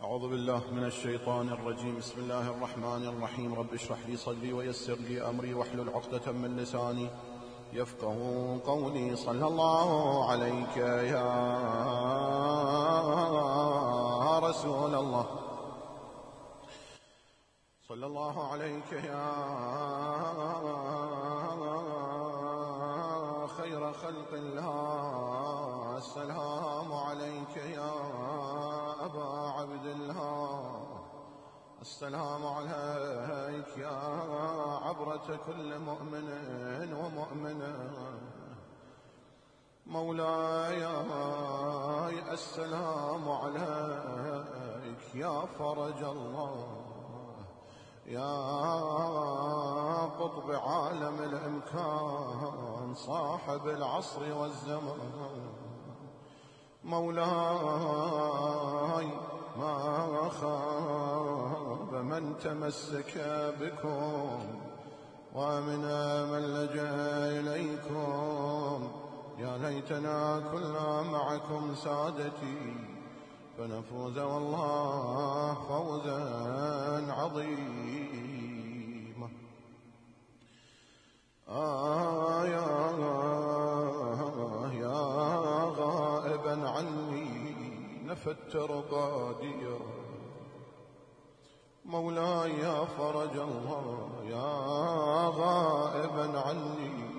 أعوذ بالله من الشيطان الرجيم. بسم الله الرحمن الرحيم. رب اشرح لي صدري ويسر لي أمري واحلل عقدة من لساني يفقهوا قولي. صلى الله عليك يا رسول الله، صلى الله عليك يا خير خلق الله. السلام عليك يا أبا عبد الله، السلام عليك يا عبرة كل مؤمن ومؤمنة. مولاي السلام عليك يا فرج الله، يا قطب عالم الإمكان، صاحب العصر والزمان. مولاي ما خاب من تمسك بكم ومن من لجأ إليكم. يا ليتنا كنا معكم سادتي فنفوز والله فوزا عظيما. يا غائبا عني نفدت رقاديا. مولاي يا فرج الله، يا غائبا عني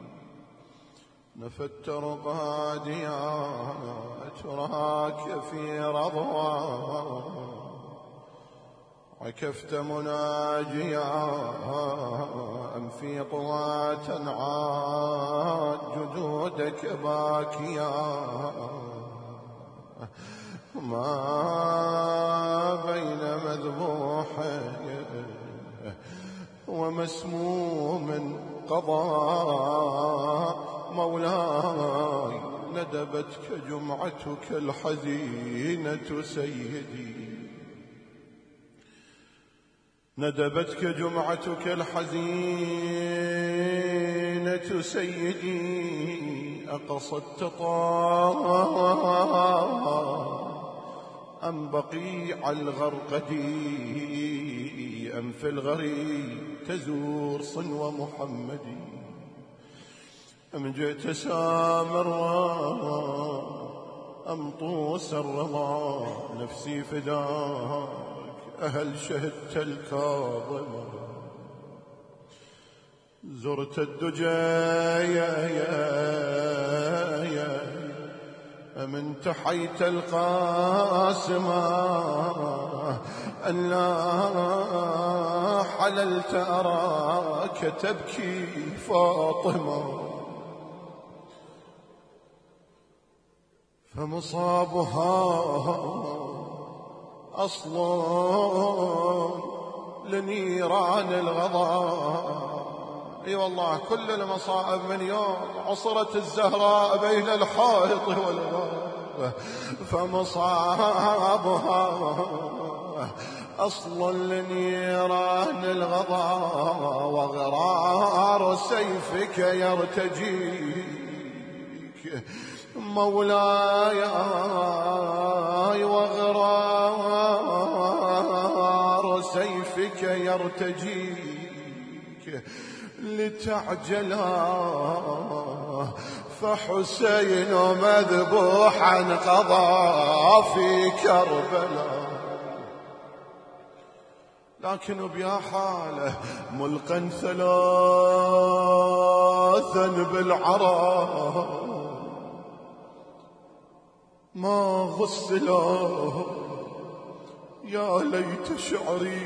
نفدت رقاديا. أتراك في رضوى عكفت مناجيا، أم في طوى تنعاد جدودك باكيا. ما بين مذبوح ومسموم قضاء. مولاي ندبتك جمعتك الحزينة سيدي، ندبتك جمعتك الحزينة سيدي. أقصدت أم بقيع الغرقدي، أم في الغريب تزور صنو محمدي، أم جئت سامرا أم طوس الرضا. نفسي فداك أهل شهدت الكاظم، زرت الدجى أم انتحيت القاسمة. أن لا حللت أراك تبكي فاطمة، فمصابها أصل لنيران الغضاء. اي والله كل المصائب من يوم عصرت الزهراء بين الحائط والغاب، فمصابها أصل لنيران الغضاء. وغرار سيفك يرتجيك. مولاي وغرار سيفك يرتجيك لتعجلا، فحسين مذبوحا قضى في كربلاء. لكن بيا حاله ملقا ثلاثا بالعرى، ما غسلا. يا ليت شعري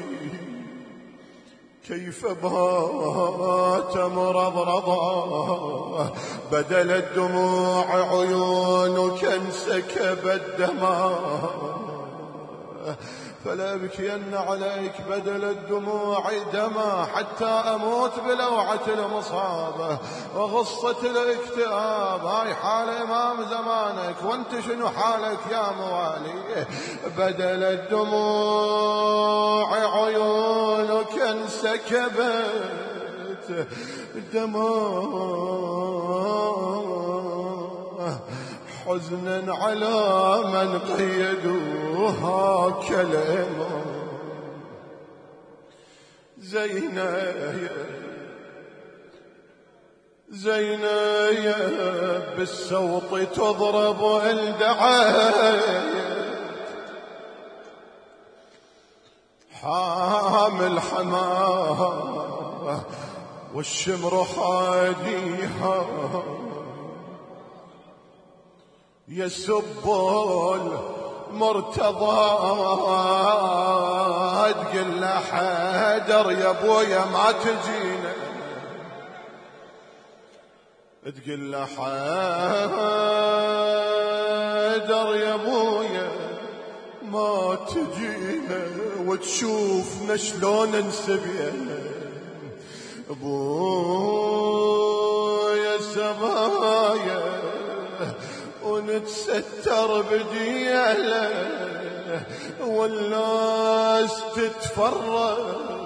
كيف بات مرضرضا، بدل الدموع عيونك انسكبت دماء. فلا أبكين عليك بدل الدموع دما، حتى أموت بلوعة المصابة وغصة الاكتئاب. هاي حال إمام زمانك، وانت شنو حالك يا موالي؟ بدل الدموع عيونك انسكبت دماء. حزنا على من قيدوها كالإمام. زينب بالسوط تضرب الدعاية، حامل حماه والشمر حاديها، يسب المرتضى تقول له حيدر يا ابويا ما تجينا، تقول له حيدر يا ابويا ما تجينا، وتشوفنا شلون نسبينا ابويا سبايا، ونتستر بدياله والناس تتفرج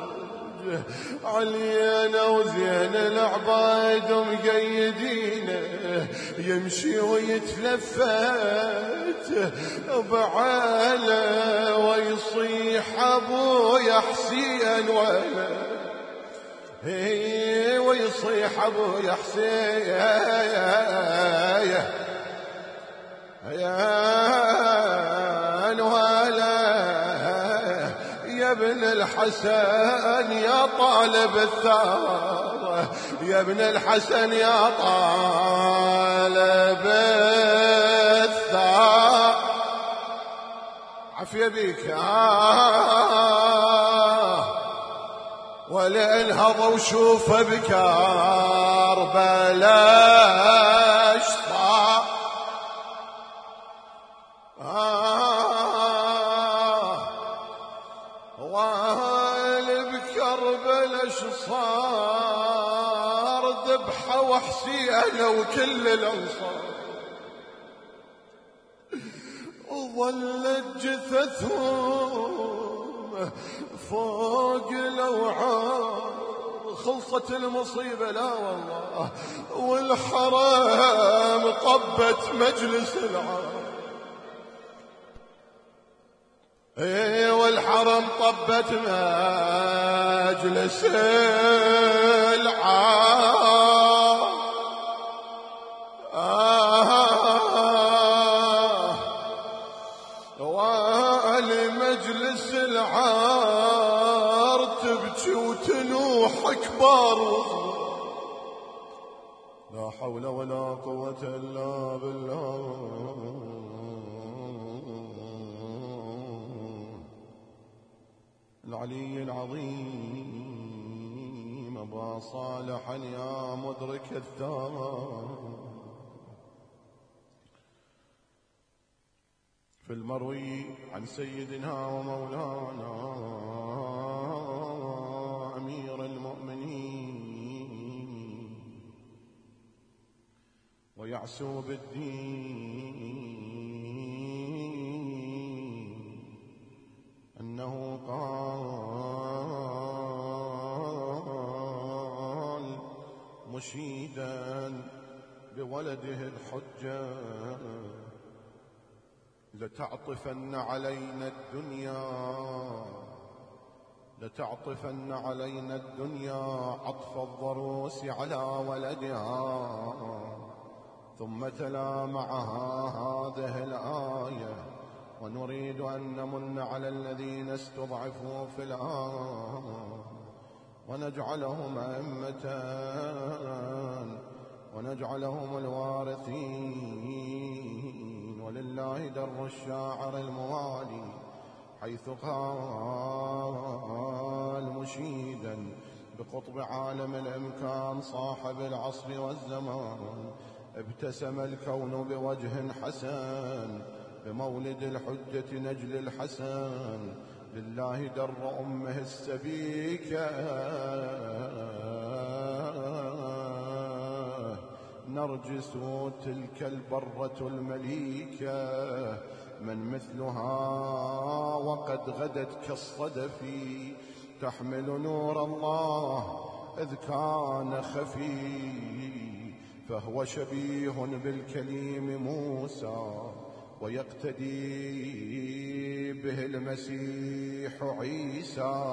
علينا، وزين العبايد مقيدينه، يمشي ويتلفت بعاله ويصيح ابويا حسين ويصيح ابويا حسين يا ابن الحسن يا طالب الثار، يا ابن الحسن يا طالب الثار، عافية بيك ولا انهض وشوف بكار بلاش صار، بكربلاش صار، ذبحة وحسينة وكل الأنصار، وظلت جثثهم فوق الأوعار، خلصت المصيبة لا والله، والحرام طبت مجلس العار، والحرم طبت مجلس العار، ولمجلس العار تبكي وتنوح كبار وصغار، لا حول ولا قوة إلا بالله. العلي العظيم أبا صالح يا مدرك الثار، في المروي عن سيدنا ومولانا أمير المؤمنين ويعسو بالدين أنه قال مشيدا بولده الحجة: لتعطفن علينا الدنيا، لتعطفن علينا الدنيا عطف الضروس على ولدها. ثم تلا معها هذه الآية: ونريد أن نمن على الذين استضعفوا في الأرض ونجعلهم أئمة ونجعلهم الوارثين. ولله در الشاعر الموالي حيث قال مشيدا بقطب عالم الإمكان صاحب العصر والزمان: ابتسم الكون بوجه حسن بمولد الحجة نجل الحسن. لله در أمه السبيكة نرجس تلك البرة المليكة. من مثلها وقد غدت كالصدف تحمل نور الله إذ كان خفي فهو شبيه بالكليم موسى ويقتدي به المسيح عيسى.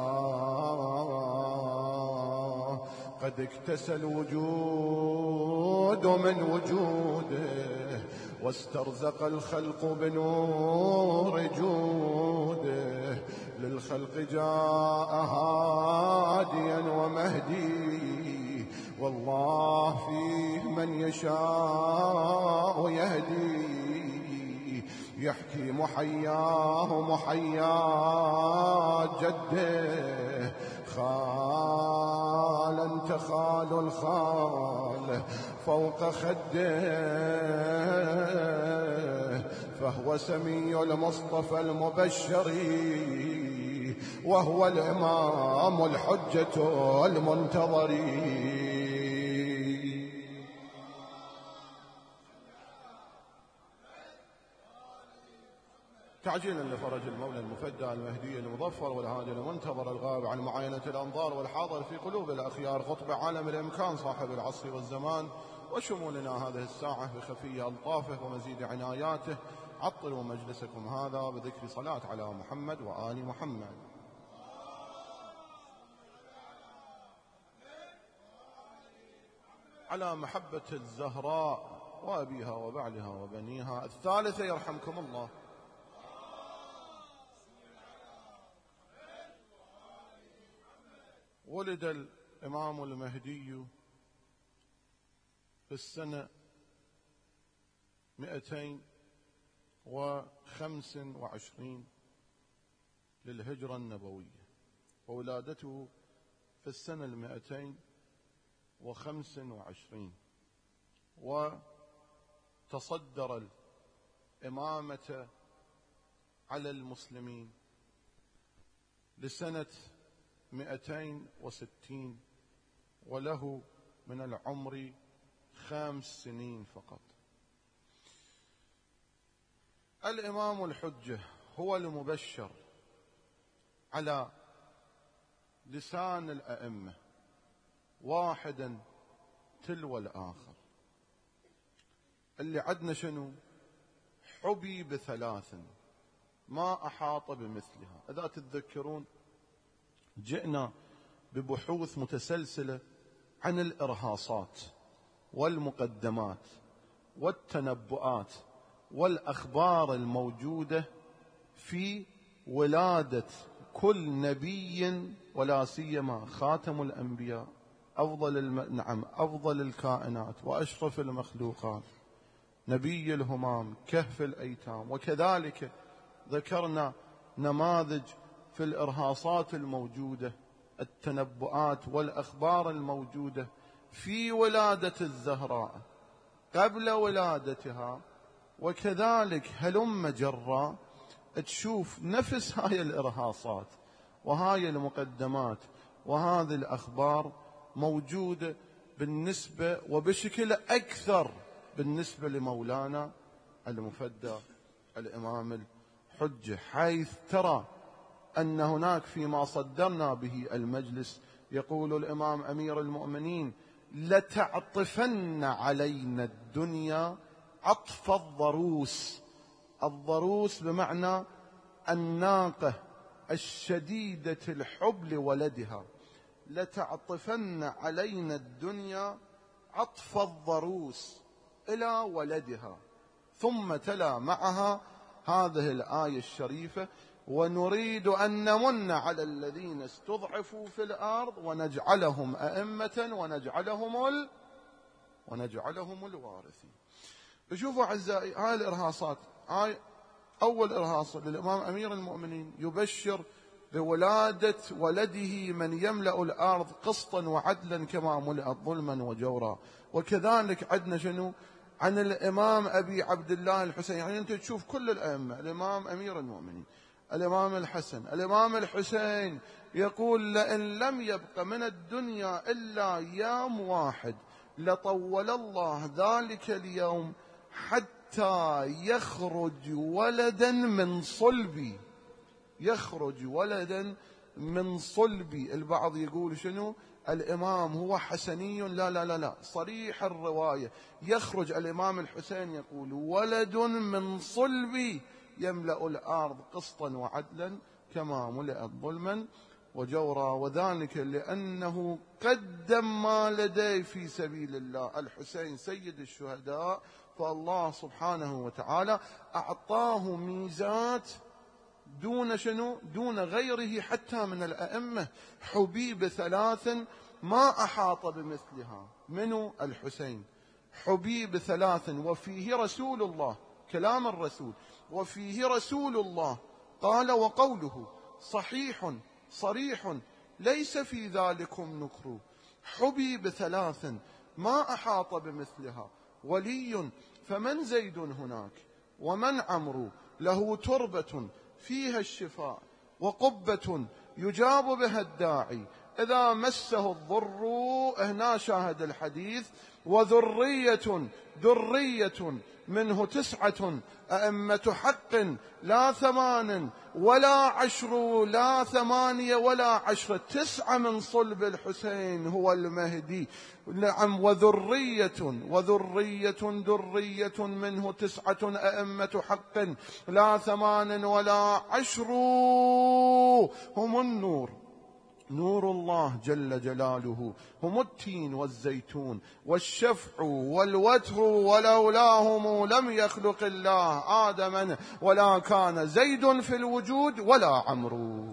قد اكتسى الوجود من وجوده واسترزق الخلق بنور جوده. للخلق جاء هاديا ومهدي والله فيه من يشاء يهدي. يحكي محياه محيا جده خالا تخال الخال فوق خده. فهو سمي المصطفى المبشر وهو الإمام الحجة المنتظر. تعجيلا لفرج المولى المفدى المهدي المظفر والهادي المنتظر الغائب عن معاينة الأنظار والحاضر في قلوب الأخيار قطب عالم الإمكان صاحب العصر والزمان وشمولنا هذه الساعة بخفي ألطافه ومزيد عناياته. عطلوا مجلسكم هذا بذكر صلاة على محمد وآل محمد. على محبة الزهراء وأبيها وبعلها وبنيها الثالثة يرحمكم الله. ولد الإمام المهدي في السنة 225 للهجرة النبوية، وولادته في السنة 225، وتصدر الإمامة على المسلمين لسنة 260 وله من العمر 5 سنين فقط. الإمام الحجة هو المبشر على لسان الأئمة واحدا تلو الآخر. اللي عدنا شنو؟ حبي بثلاث ما أحاط بمثلها. إذا تتذكرون جئنا ببحوث متسلسلة عن الإرهاصات والمقدمات والتنبؤات والأخبار الموجودة في ولادة كل نبي، ولا سيما خاتم الأنبياء، أفضل الكائنات وأشرف المخلوقات، نبي الهمام، كهف الأيتام. وكذلك ذكرنا نماذج في الإرهاصات الموجودة، التنبؤات والأخبار الموجودة في ولادة الزهراء قبل ولادتها، وكذلك هلم جرا تشوف نفس هاي الإرهاصات وهاي المقدمات وهذه الأخبار موجودة بالنسبة وبشكل أكثر بالنسبة لمولانا المفدى الإمام الحجة، حيث ترى أن هناك فيما صدرنا به المجلس يقول الإمام أمير المؤمنين: لتعطفن علينا الدنيا عطف الضروس. الضروس بمعنى الناقة الشديدة الحب لولدها. لتعطفن علينا الدنيا عطف الضروس إلى ولدها. ثم تلا معها هذه الآية الشريفة: ونريد أن نمن على الذين استضعفوا في الأرض ونجعلهم أئمة ونجعلهم الوارثين. شوفوا أعزائي، هاي الإرهاصات، هاي أول إرهاص للإمام أمير المؤمنين يبشر بولادة ولده من يملأ الأرض قسطا وعدلا كما ملأت ظلما وجورا. وكذلك عندنا شنو عن الإمام أبي عبد الله الحسين. يعني أنت تشوف كل الأئمة، الإمام أمير المؤمنين، الإمام الحسن، الإمام الحسين، يقول: لئن لم يبق من الدنيا إلا يوم واحد لطول الله ذلك اليوم حتى يخرج ولدا من صلبي. يخرج ولدا من صلبي. البعض يقول شنو؟ الإمام هو حسني. لا لا لا لا، صريح الرواية يخرج الإمام الحسين يقول ولد من صلبي يملأ الأرض قسطا وعدلا كما ملئت ظلما وجورا، وذلك لأنه قدم ما لديه في سبيل الله. الحسين سيد الشهداء، فالله سبحانه وتعالى أعطاه ميزات دون شنو؟ دون غيره حتى من الأئمة. حبيب ثلاث ما أحاط بمثلها. منو؟ الحسين. حبيب ثلاث وفيه رسول الله، كلام الرسول، وفيه رسول الله قال وقوله صحيح صريح ليس في ذلكم نكر. حبيب ثلاث ما أحاط بمثلها. ولي فمن زيد هناك ومن عمرو، له تربة فيها الشفاء وقبة يجاب بها الداعي إذا مسه الضر. هنا شاهد الحديث. وذرية درية منه 9 أئمة حق لا 8 ولا 10، لا 8 ولا 10، 9 من صلب الحسين هو المهدي. نعم. وذرية درية منه 9 أئمة حق لا 8 ولا 10، هم النور، نور الله جل جلاله، هم التين والزيتون والشفع والوتر، ولولاهم لم يخلق الله آدما ولا كان زيد في الوجود ولا عمرو.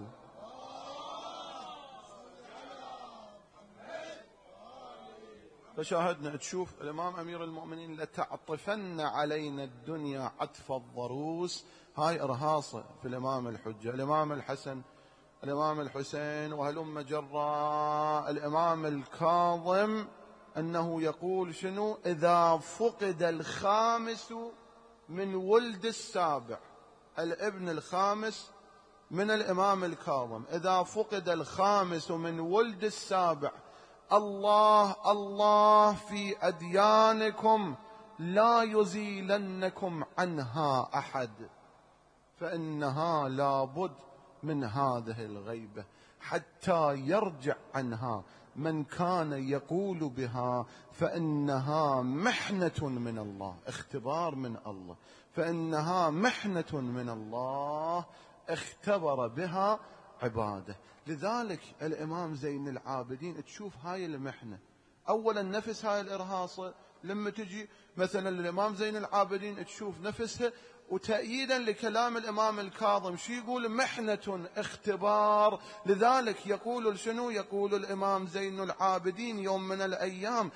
فشاهدنا تشوف الإمام أمير المؤمنين لتعطفن علينا الدنيا عطف الضروس. هاي إرهاصة في الإمام الحجة، الإمام الحسن، الإمام الحسين، وهلم جرى الإمام الكاظم، أنه يقول شنو؟ إذا فقد الخامس من ولد السابع، الابن الخامس من الإمام الكاظم، إذا فقد الخامس من ولد السابع الله الله في أديانكم لا يزيلنكم عنها أحد، فإنها لابد من هذه الغيبة حتى يرجع عنها من كان يقول بها، فإنها محنة من الله، اختبار من الله، فإنها محنة من الله اختبر بها عباده. لذلك الإمام زين العابدين تشوف هاي المحنة، أولا نفس هاي الإرهاصة لما تجي مثلا الإمام زين العابدين تشوف نفسها، وتأييدا لكلام الإمام الكاظم شو يقول؟ محنة اختبار. لذلك يقول شنو؟ يقول الإمام زين العابدين يوم من الأيام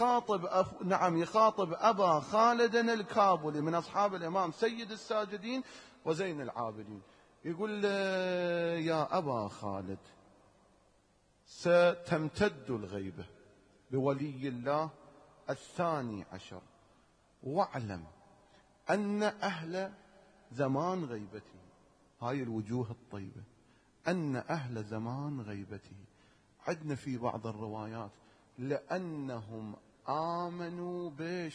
يخاطب أبا خالد الكابلي من أصحاب الإمام سيد الساجدين وزين العابدين، يقول يا أبا خالد ستمتد الغيبة بولي الله 12، واعلم أن أهل زمان غيبته، هاي الوجوه الطيبة، أن أهل زمان غيبته عندنا في بعض الروايات لأنهم آمنوا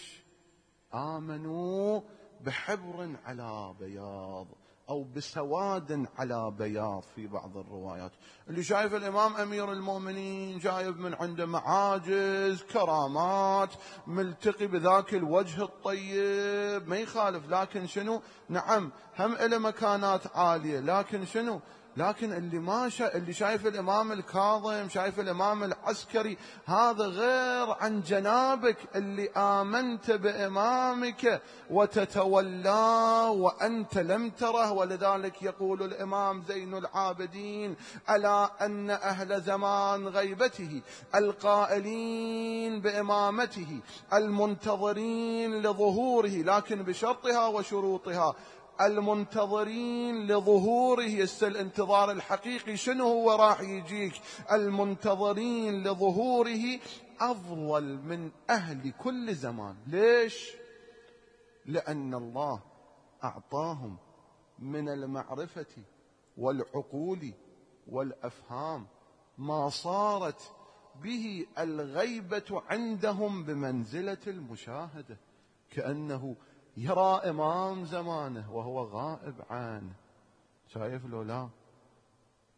آمنوا بحبر على بياض أو بسواد على بياض في بعض الروايات. اللي شايف الإمام أمير المؤمنين جايب من عنده معاجز كرامات ملتقي بذاك الوجه الطيب ما يخالف، لكن شنو؟ نعم هم إلى مكانات عالية، لكن شنو؟ لكن اللي شايف الإمام الكاظم، شايف الإمام العسكري، هذا غير عن جنابك اللي آمنت بإمامك وتتولاه وأنت لم تره. ولذلك يقول الإمام زين العابدين ألا أن أهل زمان غيبته القائلين بإمامته المنتظرين لظهوره، لكن بشرطها وشروطها، المنتظرين لظهوره، الانتظار الحقيقي شنو هو راح يجيك؟ المنتظرين لظهوره أفضل من أهل كل زمان. ليش؟ لأن الله أعطاهم من المعرفة والعقول والأفهام ما صارت به الغيبة عندهم بمنزلة المشاهدة، كأنه يرى إمام زمانه وهو غائب عنه. شايف لو لا؟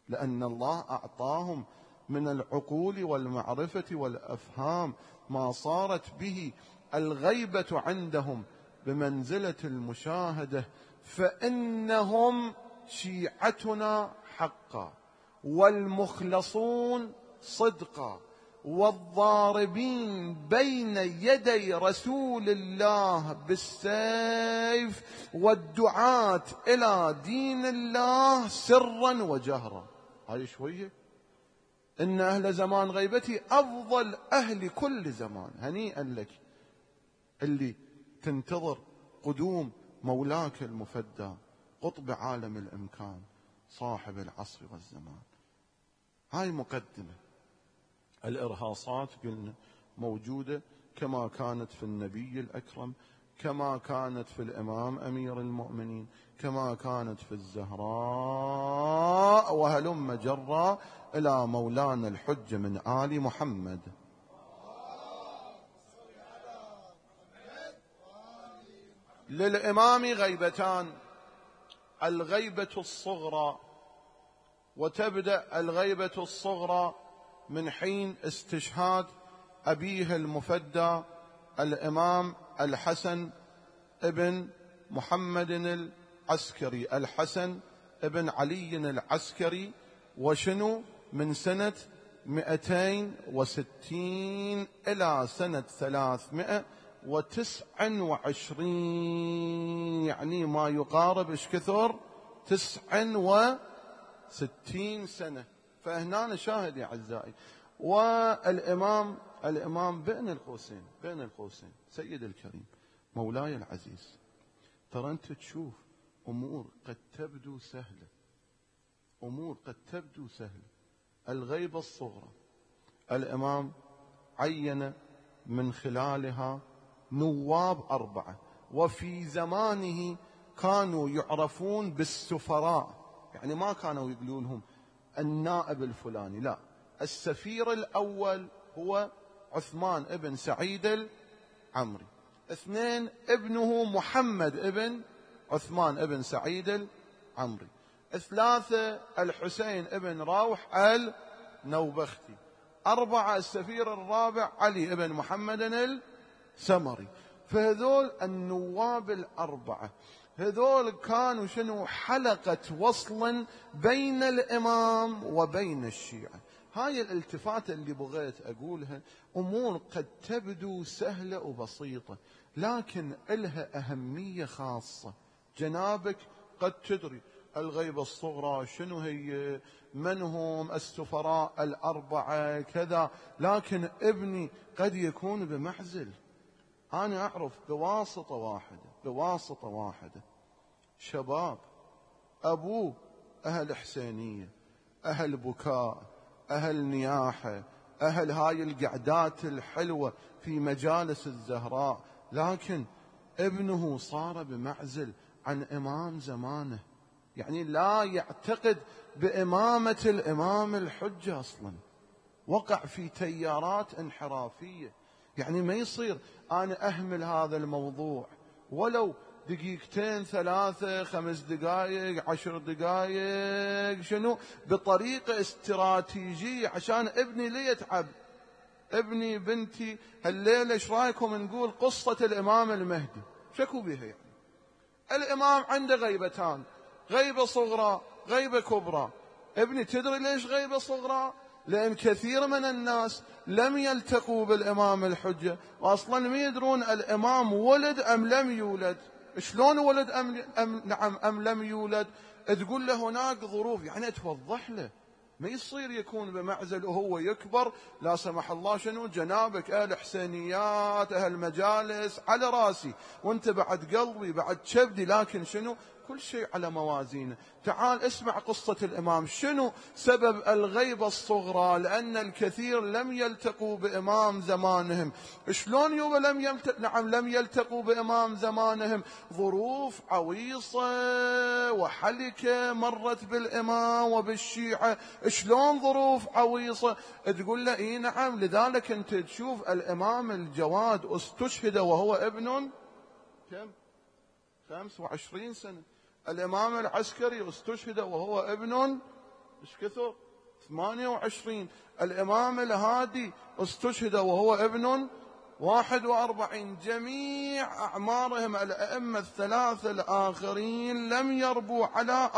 لأن الله أعطاهم من العقول والمعرفة والأفهام ما صارت به الغيبة عندهم بمنزلة المشاهدة، فإنهم شيعتنا حقا، والمخلصون صدقا، والضاربين بين يدي رسول الله بالسيف، والدعاة إلى دين الله سرا وجهرا. هاي شوية إن أهل زمان غيبتي أفضل أهل كل زمان. هنيئا لك اللي تنتظر قدوم مولاك المفدى، قطب عالم الإمكان، صاحب العصر والزمان. هاي مقدمة. الإرهاصات قلنا موجودة كما كانت في النبي الأكرم، كما كانت في الإمام أمير المؤمنين، كما كانت في الزهراء، وهلم جرا إلى مولانا الحجة من آل محمد. للإمام غيبتان: الغيبة الصغرى، وتبدأ الغيبة الصغرى من حين استشهاد أبيه المفدى الإمام الحسن ابن محمد العسكري، الحسن ابن علي العسكري، وشنو من سنة 260 إلى سنة 329، يعني ما يقارب إيش كثر 69 سنة. فهنا نشاهد يا أعزائي. والإمام بين القوسين سيد الكريم مولاي العزيز، ترى أنت تشوف أمور قد تبدو سهلة. الغيبة الصغرى الإمام عين من خلالها نواب 4، وفي زمانه كانوا يعرفون بالسفراء، يعني ما كانوا يقولون لهم النائب الفلاني، لا، السفير الأول هو عثمان ابن سعيد العمري، 2 ابنه محمد ابن عثمان ابن سعيد العمري، 3 الحسين ابن روح النوبختي، 4 السفير الرابع علي ابن محمد السمري. فهذول النواب 4 هذول كانوا شنو؟ حلقة وصل بين الإمام وبين الشيعة. هاي الالتفاتة اللي بغيت أقولها أمور قد تبدو سهلة وبسيطة، لكن إلها أهمية خاصة. جنابك قد تدري الغيبة الصغرى شنو هي، من هم السفراء 4 كذا، لكن ابني قد يكون بمعزل. أنا أعرف بواسطة واحدة شباب أبوه أهل حسينية، أهل بكاء، أهل نياحة، أهل هاي القعدات الحلوة في مجالس الزهراء، لكن ابنه صار بمعزل عن إمام زمانه، يعني لا يعتقد بإمامة الإمام الحجة أصلا، وقع في تيارات انحرافية. يعني ما يصير أنا أهمل هذا الموضوع ولو 2 3 5 دقائق 10 دقائق، شنو بطريقة استراتيجية عشان ابني لا يتعب. ابني بنتي هالليلة ايش رايكم نقول قصة الإمام المهدي؟ شكو بها يعني. الإمام عنده غيبتان، غيبة صغرى غيبة كبرى. ابني تدري ليش غيبة صغرى؟ لأن كثير من الناس لم يلتقوا بالإمام الحجة، وأصلا ما يدرون الإمام ولد أم لم يولد. شلون ولد أم لم يولد؟ تقول له هناك ظروف، يعني توضح له. ما يصير يكون بمعزل وهو يكبر لا سمح الله شنو جنابك أهل حسينيات أهل مجالس على راسي، وانت بعد قلبي بعد شبدي، لكن شنو كل شيء على موازينه. تعال اسمع قصة الإمام. شنو سبب الغيبة الصغرى؟ لأن الكثير لم يلتقوا بإمام زمانهم. شلون يوبا لم يلتقوا بإمام زمانهم؟ ظروف عويصة وحلكة مرت بالإمام وبالشيعة. شلون ظروف عويصة؟ تقول له إيه نعم. لذلك أنت تشوف الإمام الجواد استشهد وهو ابن كم 25 سنة. الإمام العسكري استشهد وهو ابن ايش كثر؟ 28. الإمام الهادي استشهد وهو ابن 41. جميع أعمارهم الأئمة الثلاثة الآخرين لم يربوا على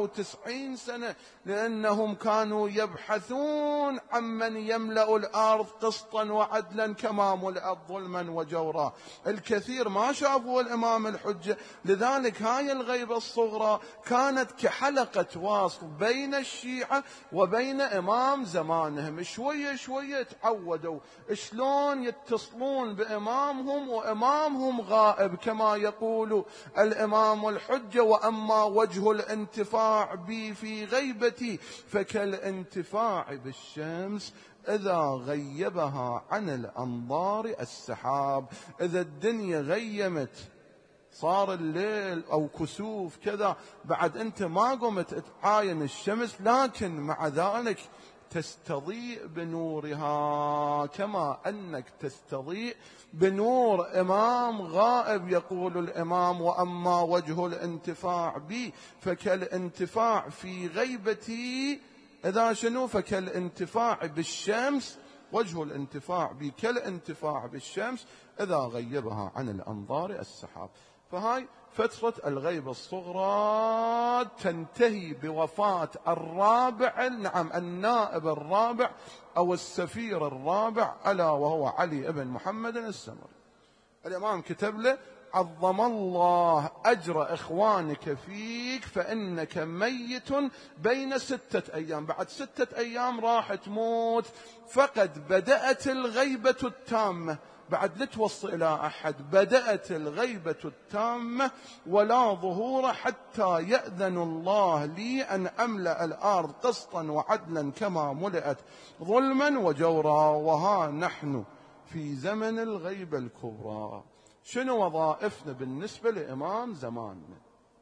94 سنة، لأنهم كانوا يبحثون عمن يملأ الأرض قسطا وعدلا كما ملأت ظلما وجورا. الكثير ما شافوا الإمام الحجة، لذلك هاي الغيبة الصغرى كانت كحلقة واصل بين الشيعة وبين إمام زمانهم. شوية شوية تعودوا شلون يتصلون بإمامهم وإمامهم غائب، كما يقول الإمام الحجة: وأما وجه الانتفاع بي في غيبتي فكالانتفاع بالشمس إذا غيبها عن الأنظار السحاب. إذا الدنيا غيمت صار الليل أو كسوف كذا، بعد أنت ما قمت تعاين الشمس، لكن مع ذلك تستضيء بنورها كما أنك تستضيء بنور إمام غائب. يقول الإمام: وأما وجه الانتفاع بي فكالانتفاع في غيبتي إذا شنو؟ فكالانتفاع بالشمس. وجه الانتفاع بي كالانتفاع بالشمس إذا غيبها عن الأنظار السحاب. فهاي فترة الغيبة الصغرى تنتهي بوفاة الرابع، نعم النائب الرابع أو السفير الرابع، ألا وهو علي بن محمد السمري. الإمام كتب له: عظم الله أجر إخوانك فيك فإنك ميت بين 6 أيام. بعد 6 أيام راح تموت، فقد بدأت الغيبة التامة. بعد لا توصي إلى أحد، بدأت الغيبة التامة ولا ظهور حتى يأذن الله لي أن أملأ الأرض قسطا وعدلا كما ملئت ظلما وجورا. وها نحن في زمن الغيبة الكبرى. شنو وظائفنا بالنسبة لإمام زماننا؟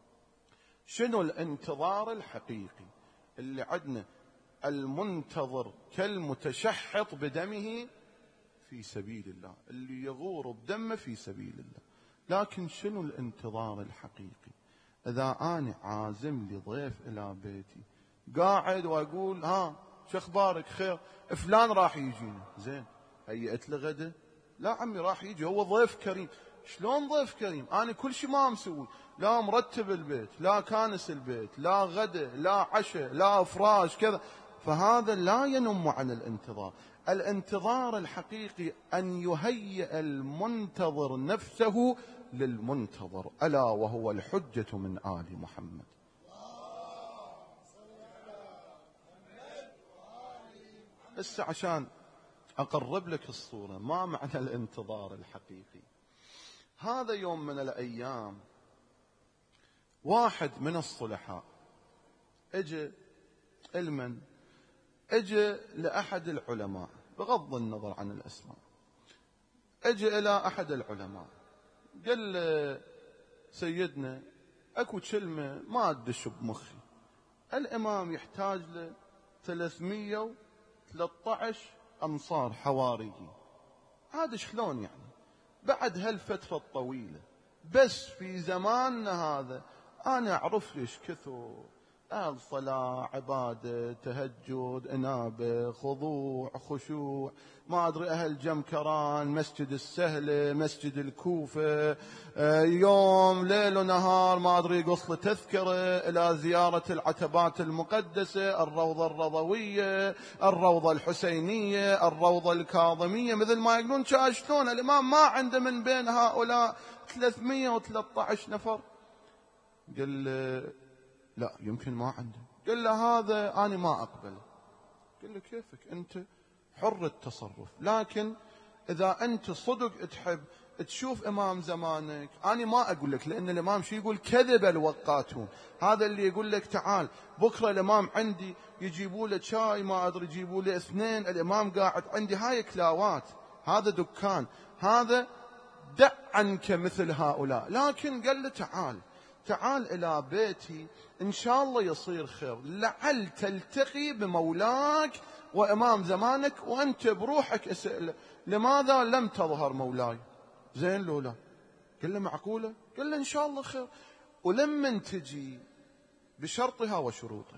شنو الانتظار الحقيقي اللي عندنا؟ المنتظر كالمتشحط بدمه في سبيل الله، اللي يغور بدمه في سبيل الله. لكن شنو الانتظار الحقيقي؟ إذا أنا عازم لي ضيف إلى بيتي، قاعد وأقول: ها شو أخبارك؟ خير، فلان راح يجينا. زين، هيئت له غدا؟ لا عمي، راح يجي، هو ضيف كريم. شلون ضيف كريم؟ أنا كل شيء ما مسوي، لا مرتب البيت، لا كانس البيت، لا غدا، لا عشاء، لا فراش كذا. فهذا لا ينم عن الانتظار. الانتظار الحقيقي أن يهيئ المنتظر نفسه للمنتظر، ألا وهو الحجة من آل محمد. بس عشان أقرب لك الصورة، ما معنى الانتظار الحقيقي؟ هذا يوم من الأيام واحد من الصلحاء اجى لأحد العلماء، بغض النظر عن الأسماء، اجى إلى أحد العلماء قال له: سيدنا، أكو كلمة ما أدش بمخي، الإمام يحتاج له 313 أنصار حواريين، هذا شلون يعني بعد هالفترة الطويلة؟ بس في زماننا هذا أنا أعرف ليش كثر أهل صلاة، عبادة، تهجد، إنابة، خضوع، خشوع، ما أدري أهل جمكران، مسجد السهلة، مسجد الكوفة، يوم ليل ونهار ما أدري قصة تذكرة إلى زيارة العتبات المقدسة، الروضة الرضوية، الروضة الحسينية، الروضة الكاظمية، مثل ما يقولون. شلون الإمام ما عنده من بين هؤلاء 313 نفر؟ قال له: لا، يمكن ما عنده. قال له: هذا أنا ما أقبله. قال له: كيفك أنت حر التصرف، لكن إذا أنت صدق تحب تشوف إمام زمانك، أنا ما أقول لك، لأن الإمام شو يقول؟ كذب الوقاتون. هذا اللي يقول لك تعال بكرة الإمام عندي، يجيبوا له شاي، ما أدري يجيبوا له 2، الإمام قاعد عندي، هاي كلاوات، هذا دكان، هذا دع عنك مثل هؤلاء. لكن قال له: تعال إلى بيتي، إن شاء الله يصير خير، لعل تلتقي بمولاك وإمام زمانك وأنت بروحك اسأله: لماذا لم تظهر مولاي؟ زين لولا؟ قال له: معقولة؟ قال له: إن شاء الله خير، ولمن تجي بشرطها وشروطها،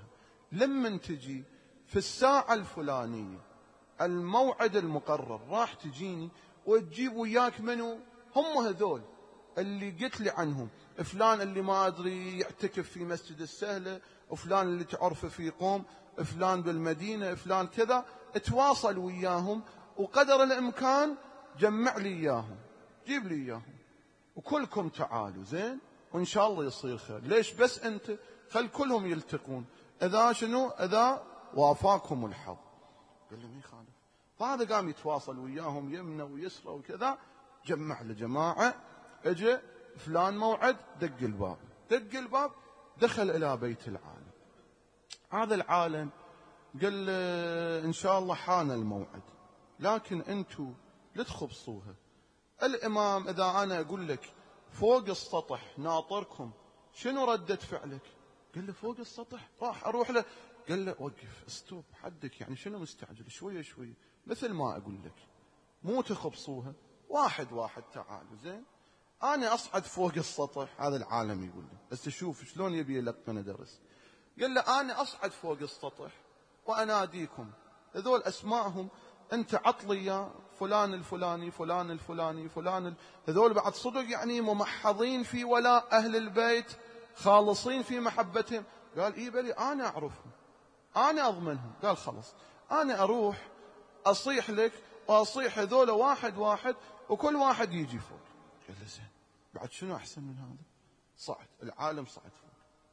لمن تجي في الساعة الفلانية الموعد المقرر راح تجيني وتجيب وياك منو؟ هم هذول اللي قلت لي عنهم، فلان اللي ما أدري يعتكف في مسجد السهلة، وفلان اللي تعرفه في قوم، فلان بالمدينة، فلان كذا. اتواصل وياهم وقدر الإمكان جمع لي إياهم، جيب لي إياهم، وكلكم تعالوا زين وإن شاء الله يصير خير. ليش بس أنت؟ خل كلهم يلتقون، إذا شنو؟ إذا وافاكم الحظ. قال له ما يخالف. فهذا قام يتواصل وياهم يمنى ويسرى وكذا، جمع لجماعة، اجى فلان موعد، دق الباب، دق الباب، دخل إلى بيت العالم. هذا العالم قال له إن شاء الله حان الموعد، لكن أنتوا لا تخبصوها. الإمام إذا أنا أقول لك فوق السطح ناطركم، شنو ردة فعلك؟ قال له فوق السطح، راح أروح له. قال له وقف، استوب حدك، يعني شنو مستعجل؟ شوية شوية، مثل ما أقول لك، مو تخبصوها، واحد واحد تعالوا زين. أنا أصعد فوق السطح، هذا العالم يقول له، بس تشوف شلون يبي يلقن درس. قال له أنا أصعد فوق السطح وأناديكم، هذول أسمائهم أنت عطلي فلان الفلاني، فلان الفلاني، فلان هذول بعد صدق يعني ممحضين في ولاء أهل البيت، خالصين في محبتهم. قال إيه بلي أنا أعرفهم، أنا أضمنهم. قال خلص، أنا أروح أصيح لك وأصيح هذول واحد واحد، وكل واحد يجي فوق. قال له زين، بعد شنو أحسن من هذا؟ صعد العالم، صعد فوق.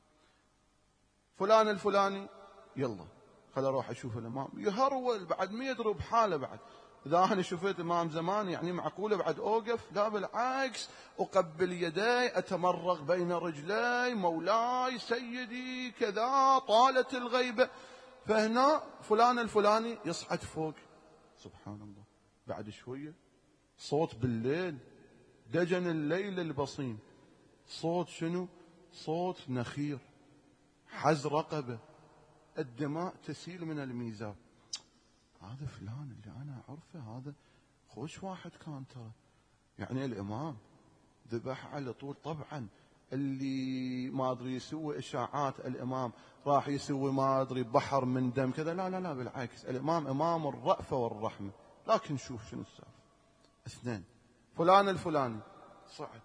فلان الفلاني، يلا خل أروح أشوف الإمام. يهرول بعد ما يدري بحاله. بعد إذا أنا شفت إمام زمان يعني معقولة بعد أوقف؟ لا بالعكس، أقبل يدي، أتمرغ بين رجلي، مولاي سيدي كذا، طالت الغيبة. فهنا فلان الفلاني يصعد فوق. سبحان الله، بعد شوية صوت بالليل، دجن الليل البصيم، صوت شنو؟ صوت نخير، حز رقبة، الدماء تسيل من الميزاب. هذا فلان اللي أنا أعرفه، هذا خوش واحد كان ترى، يعني الإمام ذبح على طول. طبعا اللي ما أدري يسوي إشاعات الإمام راح يسوي ما أدري بحر من دم كذا، لا لا لا، بالعكس، الإمام إمام الرأفة والرحمة. لكن شوف شنو السالفة. اثنين، فلان الفلاني صعد،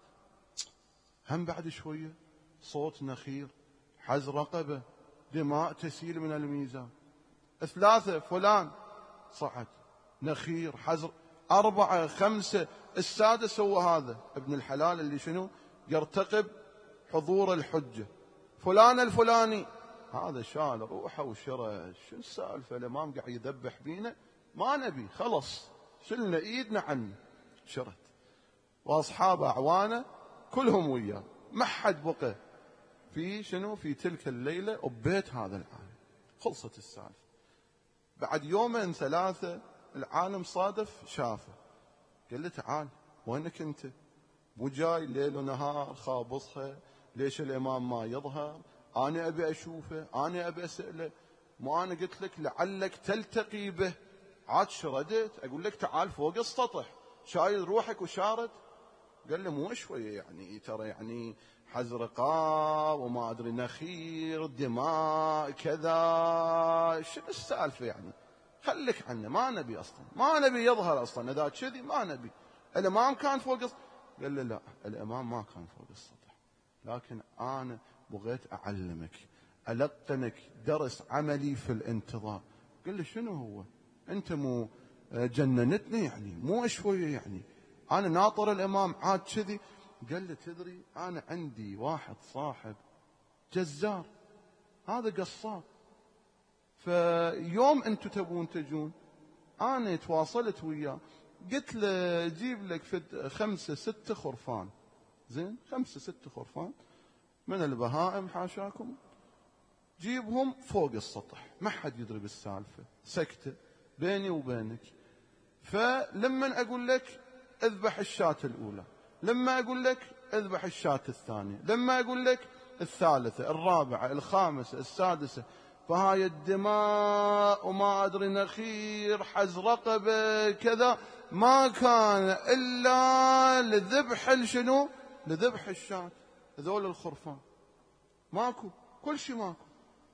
هم بعد شوية صوت نخير، حز رقبة، دماء تسيل من الميزان. ثلاثة، فلان صعد، نخير، حزر. أربعة، خمسة، السادس هو هذا ابن الحلال اللي شنو؟ يرتقب حضور الحجة. فلان الفلاني هذا شال روحه وشرى. شو السالفة؟ الإمام قاعد يذبح بينا، ما نبي، خلص شلنا إيدنا عنه. شرت وأصحاب أعوانه كلهم وياه، ما حد بقى في شنو؟ في تلك الليلة وبيت هذا العالم. خلصت السالفة. بعد يومين ثلاثة العالم صادف شافه، قال له تعال، وينك أنت؟ مو جاي ليل ونهار خابصها؟ ليش الإمام ما يظهر؟ أنا أبي أشوفه، أنا أبي أسأله. مو أنا قلت لك لعلك تلتقي به؟ عاد شردت أقول لك تعال فوق السطح، شايل روحك وشارد. قال له مو شوية يعني، ترى يعني حزرقاء وما أدري نخير، دماء كذا، شو السالفة يعني؟ خليك عنه، ما نبي أصلا، ما نبي يظهر أصلا، إذا كذي ما نبي. الإمام كان فوق قال له لا، الإمام ما كان فوق السطح، لكن أنا بغيت أعلمك، ألقنك درس عملي في الانتظار. قال له شنو هو؟ أنت مو جننتني يعني، مو شوية يعني، أنا ناطر الإمام عاد كذي. قال له تدري أنا عندي واحد صاحب جزار، هذا قصاب، فيوم أنتوا تبون تجون أنا تواصلت وياه، قلت له جيب لك 5 6 خرفان، زين 5 6 خرفان من البهائم حاشاكم، جيبهم فوق السطح، ما حد يدري بالسالفة، سكتة بيني وبينك. فلما أقول لك اذبح الشاة الأولى، لما أقول لك اذبح الشاة الثانية، لما أقول لك الثالثة، الرابعة، الخامسة، السادسة، فهاي الدماء وما أدري نخير، حز رقبة كذا، ما كان إلا لذبح شنو؟ لذبح الشاة، هذول الخرفان، ماكو، كل شيء ماكو.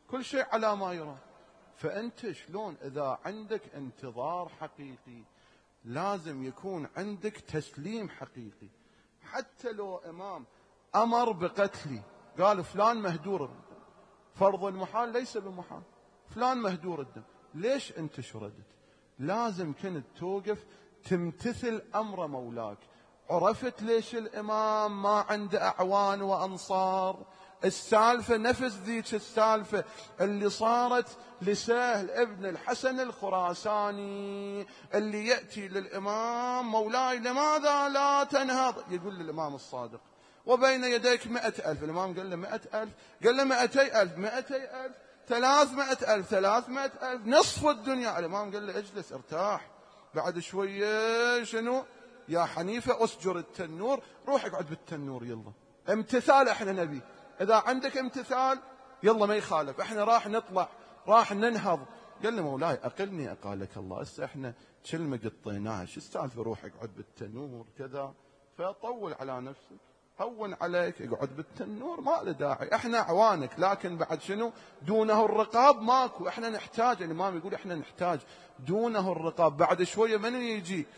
كل شيء على ما يرام. فأنت شلون إذا عندك انتظار حقيقي لازم يكون عندك تسليم حقيقي. حتى لو إمام أمر بقتلي، قال فلان مهدور الدم، فرض المحال ليس بمحال، فلان مهدور الدم، ليش أنت شردت؟ لازم كنت توقف تمتثل أمر مولاك. عرفت ليش الإمام ما عنده أعوان وأنصار؟ السالفة نفس ذيك السالفة اللي صارت لسهل ابن الحسن الخراساني، اللي يأتي للإمام: مولاي لماذا لا تنهض؟ يقول للإمام الصادق: وبين يديك 100,000. الإمام قال له 100,000؟ قال له 200,000. 200,000 300,000 300,000 نصف الدنيا. الإمام قال له: اجلس ارتاح، بعد شوية شنو يا حنيفة؟ أسجر التنور، روح اقعد بالتنور. يلا امتثال احنا نبي، إذا عندك امتثال يلا ما يخالف، احنا راح نطلع راح ننهض. قال له: مولاي أقلني أقالك الله، هسه احنا كلمة قطيناها، شو السالفة؟ روح اقعد بالتنور كذا. فطول على نفسك، هون عليك، اقعد بالتنور، ما له داعي، احنا اعوانك، لكن بعد شنو؟ دونه الرقاب ماكو، احنا نحتاج. الإمام يقول احنا نحتاج دونه الرقاب. بعد شوية من يجي؟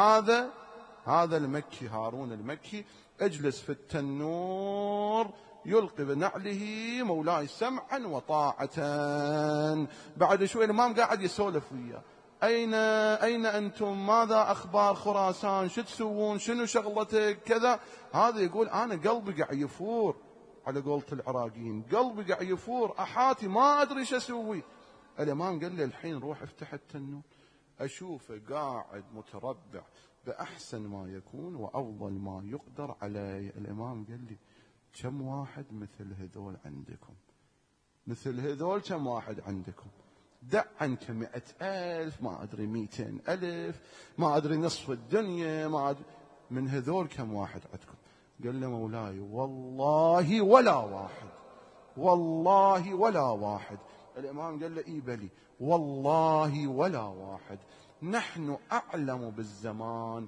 هذا المكي، هارون المكي، اجلس في التنور، يلقي بنعله: مولاي سمعا وطاعة. بعد شوي الإمام قاعد يسولف وياه: أين أنتم؟ ماذا أخبار خراسان؟ شو تسوون؟ شنو شغلتك؟ كذا. هذا يقول: أنا قلبي قاعد يفور، على قولة العراقيين، قلبي قاعد يفور، أحاتي ما أدري شو أسوي. الإمام قال له: الحين روح افتح التنور، أشوفه قاعد متربع بأحسن ما يكون وأفضل ما يقدر عليه. الإمام قال لي: كم واحد مثل هذول عندكم؟ مثل هذول كم واحد عندكم؟ دع عنك 100,000، ما أدري 200,000، ما أدري نصف الدنيا، ما أدري من هذول كم واحد عندكم؟ قال له: مولاي والله ولا واحد، والله ولا واحد. الإمام قال له: إي بلي، والله ولا واحد. نحن أعلم بالزمان،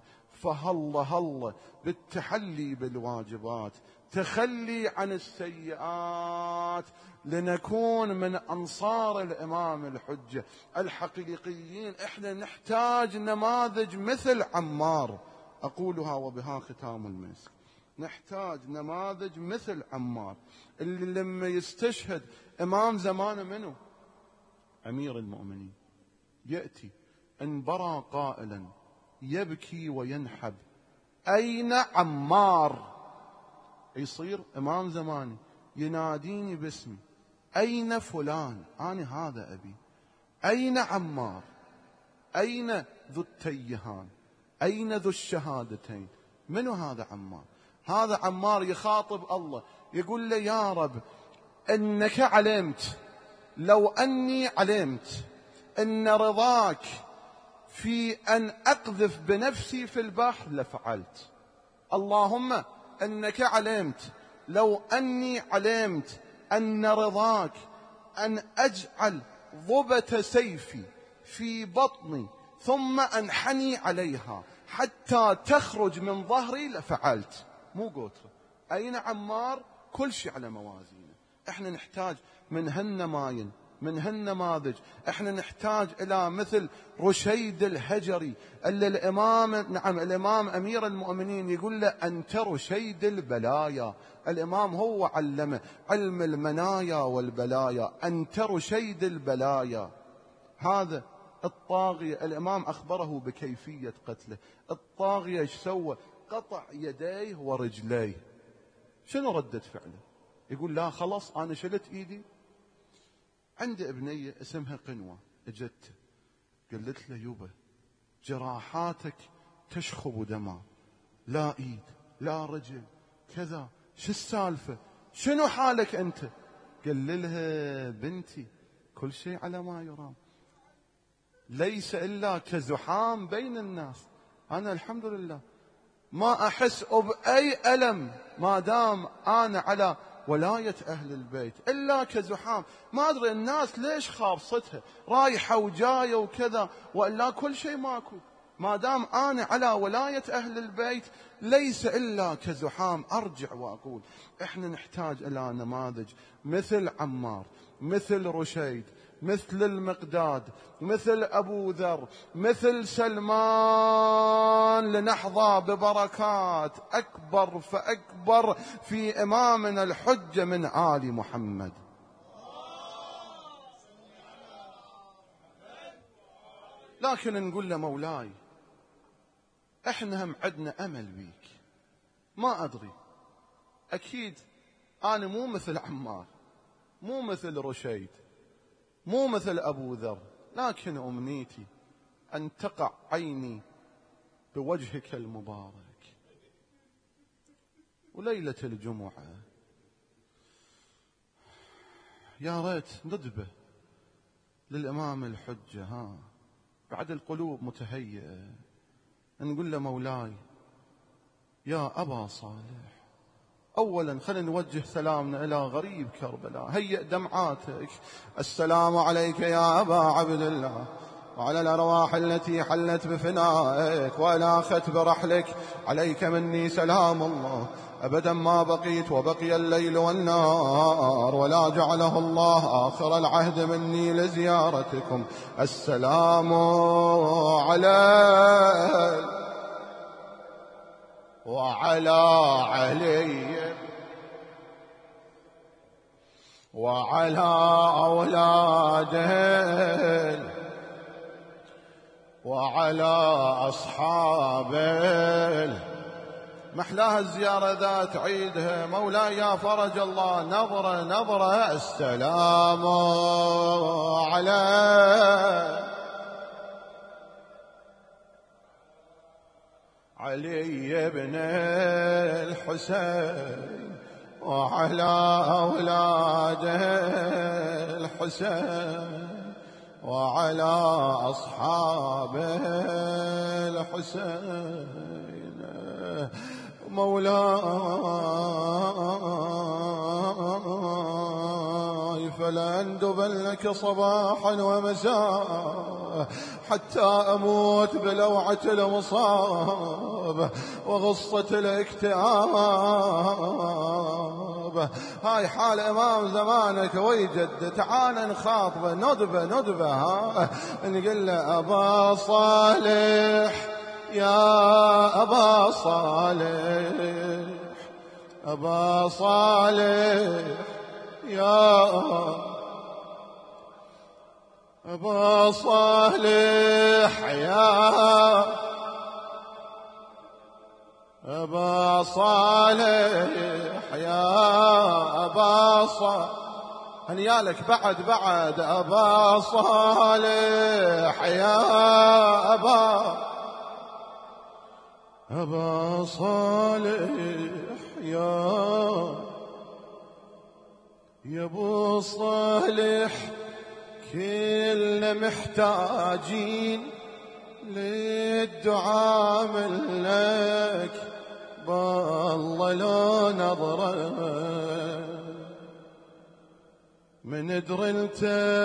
فهلا بالتحلي بالواجبات، تخلي عن السيئات، لنكون من أنصار الإمام الحجة الحقيقيين. إحنا نحتاج نماذج مثل عمار، أقولها وبها ختام المسك. نحتاج نماذج مثل عمار، اللي لما يستشهد إمام زمانه منه أمير المؤمنين، يأتي انبرى قائلا يبكي وينحب: أين عمار؟ يصير إمام زماني يناديني باسمي: أين فلان؟ أنا هذا أبي. أين عمار؟ أين ذو التيهان؟ أين ذو الشهادتين؟ منو هذا عمار؟ هذا عمار يخاطب الله، يقول له: يا رب إنك علمت، لو أني علمت إن رضاك في أن أقذف بنفسي في البحر لفعلت. اللهم إنك علمت، لو أني علمت أن رضاك أن أجعل ضبة سيفي في بطني ثم أنحني عليها حتى تخرج من ظهري لفعلت. مو قوتره. أين عمار؟ كل شيء على موازينه. احنا نحتاج من هالنماين، من هالنماذج. احنا نحتاج الى مثل رشيد الهجري، اللي الامام امير المؤمنين يقول له: انت رشيد البلايا. الامام هو علمه علم المنايا والبلايا، انت رشيد البلايا. هذا الطاغية الامام اخبره بكيفية قتله. الطاغية ايش سوى؟ قطع يديه ورجليه. شنو ردة فعله؟ يقول: لا خلاص انا شلت ايدي. عندي ابنية اسمها قنوة، اجت قلت له: يوبا جراحاتك تشخب دماء، لا ايد لا رجل كذا، شو السالفة؟ شنو حالك انت؟ قال لها: بنتي كل شيء على ما يرام، ليس الا كزحام بين الناس. انا الحمد لله ما احس باي الم ما دام انا على ولاية أهل البيت، إلا كزحام. ما أدري الناس ليش خابصتها رايحة وجاية وكذا، وإلا كل شيء ماكو. ما دام أنا على ولاية أهل البيت ليس إلا كزحام. أرجع وأقول: إحنا نحتاج إلى نماذج مثل عمار، مثل رشيد، مثل المقداد، مثل أبو ذر، مثل سلمان، لنحظى ببركات أكبر فأكبر في إمامنا الحجة من آل محمد. لكن نقول له مولاي احنا هم عدنا أمل بيك، ما أدري، أكيد أنا مو مثل عمار، مو مثل رشيد، مو مثل أبو ذر، لكن أمنيتي أن تقع عيني بوجهك المبارك. وليلة الجمعة يا ريت ندبه للإمام الحجة، بعد القلوب متهيئة، نقول له مولاي يا أبا صالح، أولا خلينا نوجه سلامنا إلى غريب كربلاء، هيئ دمعاتك. السلام عليك يا أبا عبد الله، وعلى الأرواح التي حلت بفنائك وألاخت برحلك، عليك مني سلام الله أبدا ما بقيت وبقي الليل والنهار، ولا جعله الله آخر العهد مني لزيارتكم. السلام عليك وعلى علي وعلى أولاده وعلى أصحابه. محلاها الزيارة ذات عيدها، مولاي يا فرج الله، نظرة نظرة. السلام عليك علي بن الحسين وعلى أولاده الحسين وعلى أصحابه الحسين. مولاي فلأندبن لك صباحا ومساء حتى أموت بلوعة المصاب وغصة الاكتئاب. هاي حال إمام زمانك ويجد، تعال نخاطبه ندبه نقول له أبا صالح يا أبا صالح، أبا صالح يا أبا صالح يا أبا صالح يا أبا صالح. هنيالك بعد أبا صالح يا أبا صالح يا أبو صالح. كلنا محتاجين للدعاء منك، بالله لو نظرة من درنت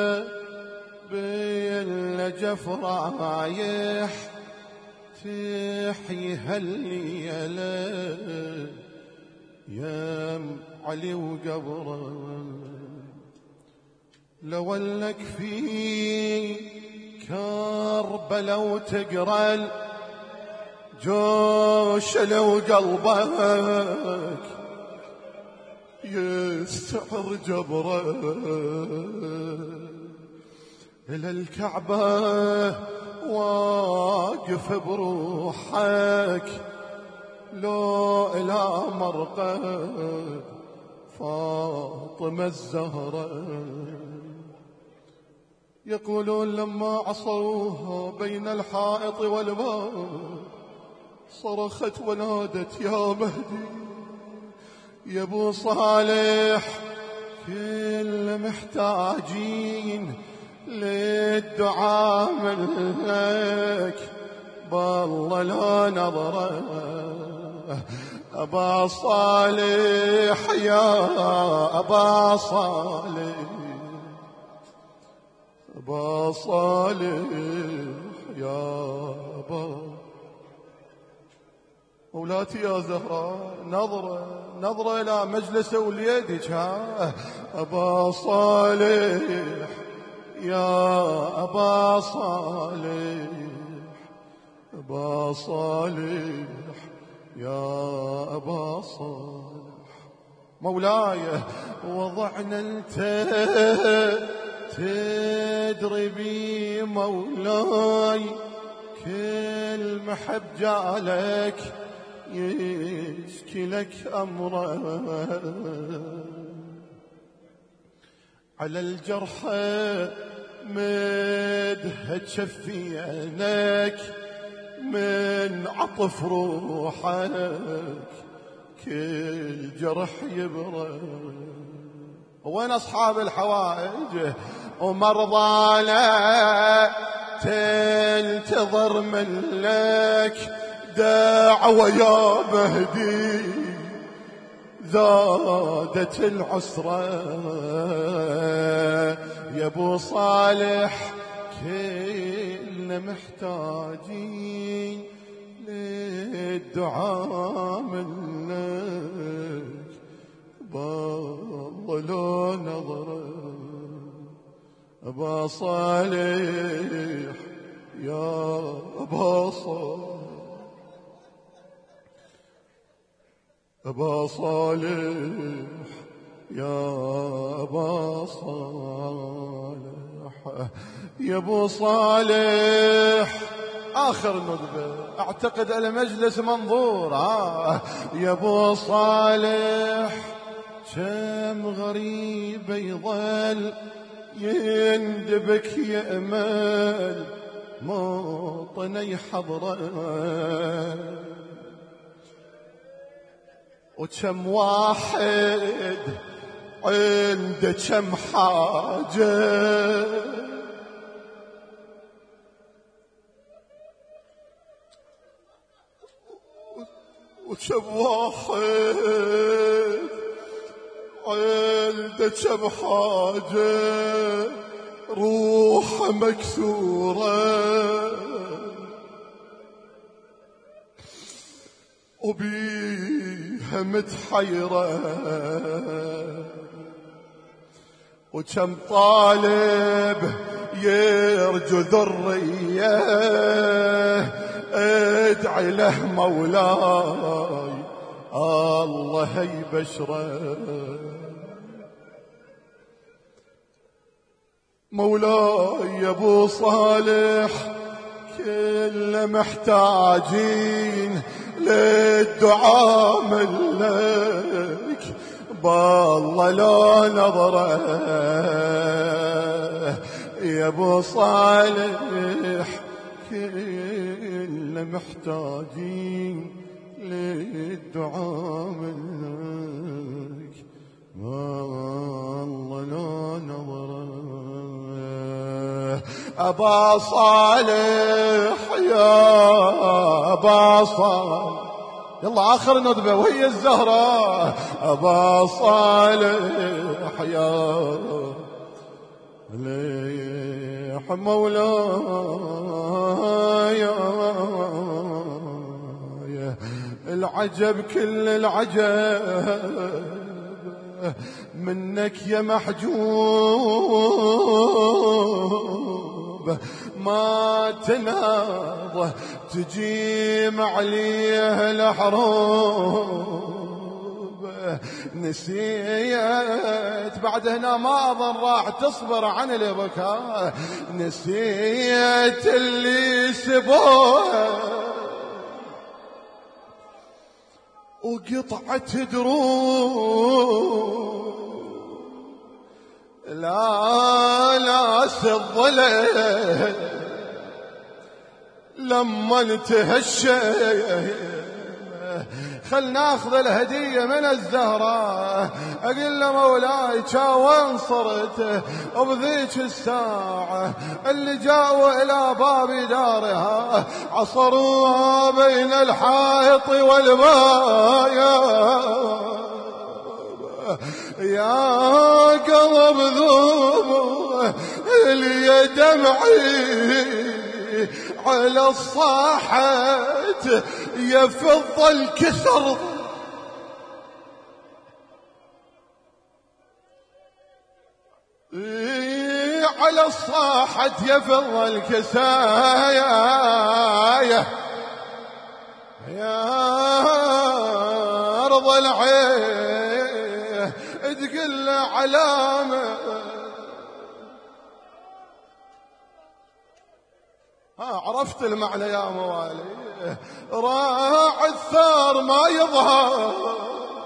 بالنجف رايح تحيي هالليلة يا علي وقبره. لو انك في كربلاء وتقرا جوش لو قلبك يستعر جبره إلى الكعبة واقف بروحك، لو إلى مرقد فاطمة الزهرة. يقولون لما عصروها بين الحائط والباب صرخت ونادت يا مهدي يا ابو صالح. كل محتاجين للدعاء منك، بالله لا نظره. أبا صالح يا أبا صالح، أبا صالح يا أبا. مولاتي يا زهراء نظرة نظرة إلى مجلس وليدك أبا صالح يا أبا صالح، أبا صالح يا أبا صالح. مولاي وضعنا أنت تدري بي مولاي، كل محب جالك يشكي لك أمره، على الجرحى مدها تشفينك من عطف روحك، كل جرح يبرى. وين أصحاب الحوائج ومرضانا تنتظر منك دعوة يا مهدي، زادت العسرة يا ابو صالح، كلنا محتاجين للدعاء منك، بالله لو نظرة أبا صالح يا أبا صالح، أبا صالح يا أبا صالح، يا أبو صالح. آخر ندبة أعتقد المجلس منظور يا أبو صالح، كم غريب يظل يندبك يأمل موطني حضره، وكم واحد عنده كم حاجة، وكم واحد عنده كم حاجة، روح مكسورة وبيها متحيرة، وكم طالب يرجو ذرية، ادعي له مولاي الله يبشره، مولاي يا ابو صالح كل محتاجين للدعاء منك، بالله لو نظره يا ابو صالح، كل محتاجين للدعاء منك، بالله لو نظره أبا صالح يا أبا صالح. يلا آخر ندبة وهي الزهرة أبا صالح يا ليح مولاي، العجب كل العجب منك يا محجوب، ما تناض تجيم عليه الحروب، نسيت بعد هنا ما أظن راح تصبر عن البكاء، نسيت اللي سبوه وقطعة دروب، لا ناس الظلم لما انتهشى، خل ناخذ الهدية من الزهرة، أقول له مولاي وين صرت بذيك الساعة اللي جاءوا إلى باب دارها، عصروها بين الحائط والماء، يا قلب ذوب اللي دمعي على الصاحة يفض الكسر، على الصاحة يفض الكسايا يا أرض العين تقل علامة عرفت المعنى يا موالي. راع الثار ما يظهر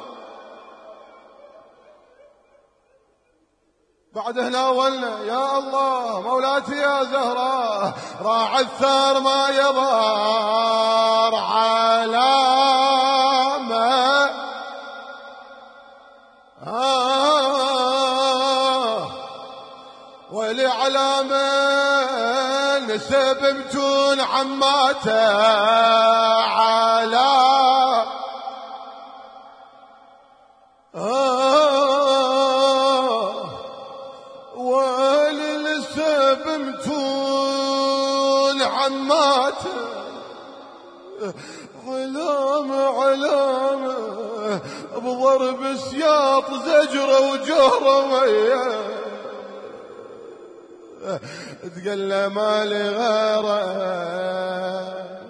بعد هنا ولنا يا الله مولاتي يا زهراء. راع الثار ما يظهر علامة ولعلامة نسب متون عماته على وللسب متون عماته غلام علامة بضرب سياط زجرة وجهرة وياه تقل مالي غيرك.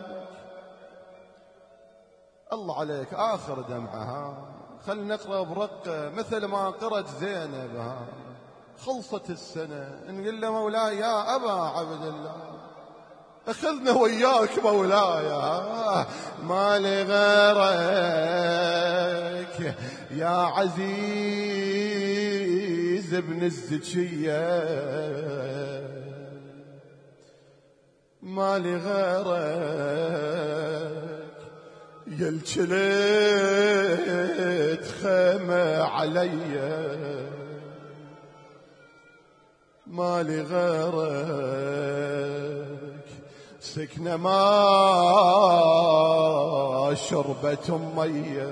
الله عليك آخر دمعها خل نقرأ برقة مثل ما قرأت زينب. خلصت السنة نقول له مولاي يا أبا عبد الله أخذنا وياك مولاي مالي غيرك يا عزيز ابن الزكية مالي غيرك يا الجليت خيمة علي مالي غيرك سكنة ما شربت أمي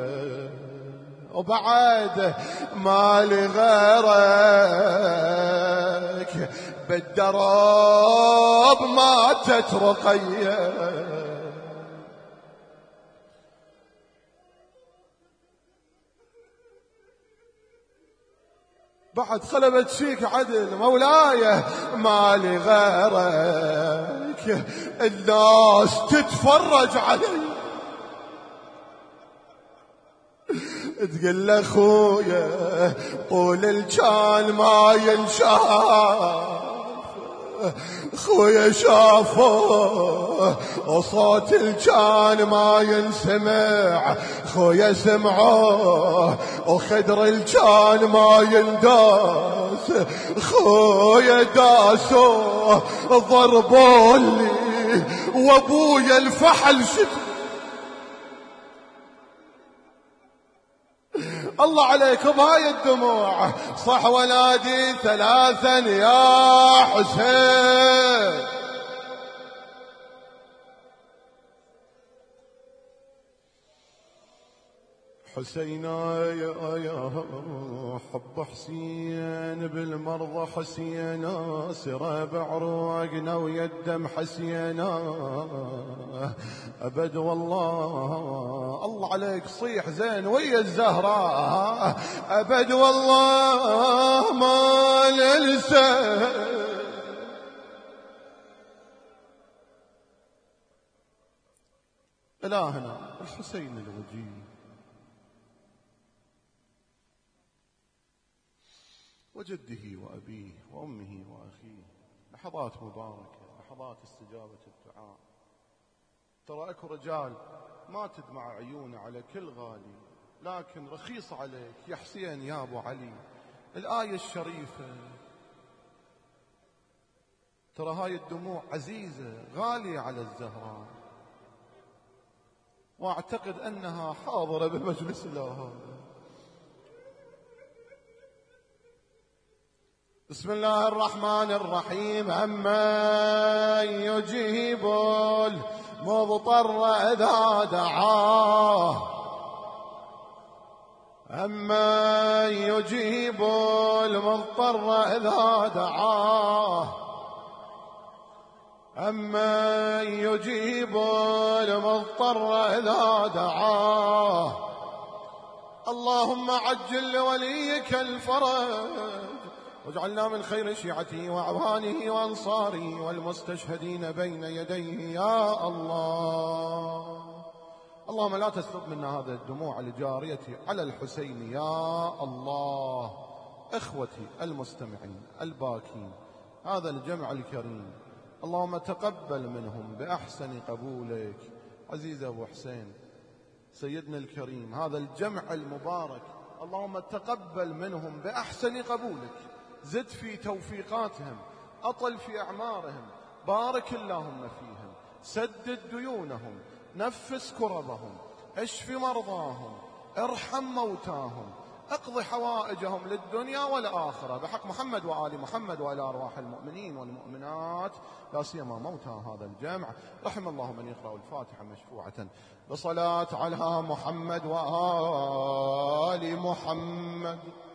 وبعد مالي غيرك بالدرب ماتت رقية بعد خلبت فيك عدل مولاي مالي غيرك الناس تتفرج علي تقول له خويا قول الجان ما ينشاف خويا شافوه وصوت الجان ما ينسمع خويا سمعوه وخدر الجان ما ينداس خويا داسوه ضربولي وابويا الفحل الله عليك بهاي الدموع صح ونادي ثلاثا يا حسين حسينا يا حب حسين بالمرضى حسينا سرى بعروقنا ويدم حسينا أبد والله الله عليك صيح زين ويا الزهراء أبد والله ما ننسى إلهنا الحسين الوجيه وجده وأبيه وأمه وأخيه لحظات مباركة لحظات استجابة الدعاء. ترى أكو رجال ما تدمع عيونه على كل غالي لكن رخيص عليك يا حسين يا أبو علي. الآية الشريفة ترى هاي الدموع عزيزة غالية على الزهراء وأعتقد أنها حاضرة بمجلس الله. بسم الله الرحمن الرحيم. أمن يجيب المضطر إذا دعاه أمن يجيب المضطر إذا دعاه أمن يجيب المضطر إذا دعاه اللهم عجل لوليك الفرج واجعلنا من خير شيعته وأعوانه وأنصاره والمستشهدين بين يديه يا الله. اللهم لا تسلب منا هذه الدموع الجارية على الحسين يا الله. إخوتي المستمعين الباكين، هذا الجمع الكريم اللهم تقبل منهم بأحسن قبولك. عزيز أبو حسين سيدنا الكريم، هذا الجمع المبارك اللهم تقبل منهم بأحسن قبولك، زد في توفيقاتهم، أطل في أعمارهم، بارك اللهم فيهم، سدد ديونهم، نفس كربهم، اشف مرضاهم، ارحم موتاهم، اقض حوائجهم للدنيا والآخرة بحق محمد وآل محمد وإلى أرواح المؤمنين والمؤمنات لا سيما موتى هذا الجمع. رحم الله من يقرأ الفاتحة مشفوعة بصلاة على محمد وآل محمد.